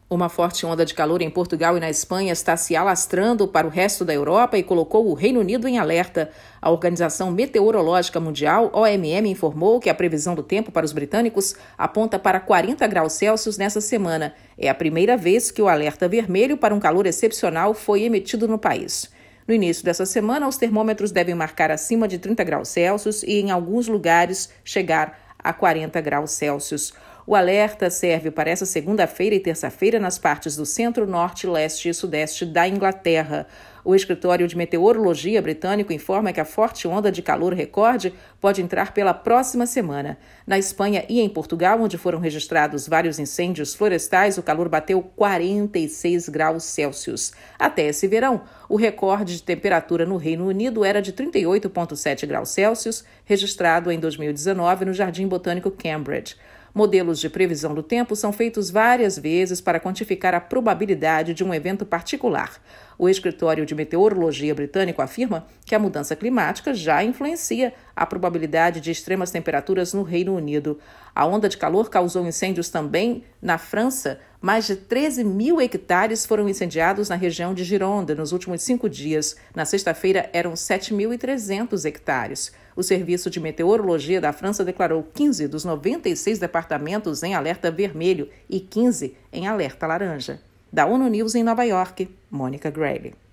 Uma forte onda de calor em Portugal e na Espanha está se alastrando para o resto da Europa e colocou o Reino Unido em alerta. A Organização Meteorológica Mundial, OMM, informou que a previsão do tempo para os britânicos aponta para 40 graus Celsius nessa semana. É a primeira vez que o alerta vermelho para um calor excepcional foi emitido no país. No início dessa semana, os termômetros devem marcar acima de 30 graus Celsius e, em alguns lugares, chegar a 40 graus Celsius. O alerta serve para essa segunda-feira e terça-feira nas partes do centro, norte, leste e sudeste da Inglaterra. O Escritório de Meteorologia britânico informa que a forte onda de calor recorde pode entrar pela próxima semana. Na Espanha e em Portugal, onde foram registrados vários incêndios florestais, o calor bateu 46 graus Celsius. Até esse verão, o recorde de temperatura no Reino Unido era de 38,7 graus Celsius, registrado em 2019 no Jardim Botânico Cambridge. Modelos de previsão do tempo são feitos várias vezes para quantificar a probabilidade de um evento particular. O Escritório de Meteorologia britânico afirma que a mudança climática já influencia a probabilidade de extremas temperaturas no Reino Unido. A onda de calor causou incêndios também na França. Mais de 13 mil hectares foram incendiados na região de Gironde nos últimos 5 dias. Na sexta-feira, eram 7.300 hectares. O Serviço de Meteorologia da França declarou 15 dos 96 departamentos em alerta vermelho e 15 em alerta laranja. Da ONU News em Nova York, Mônica Grayle.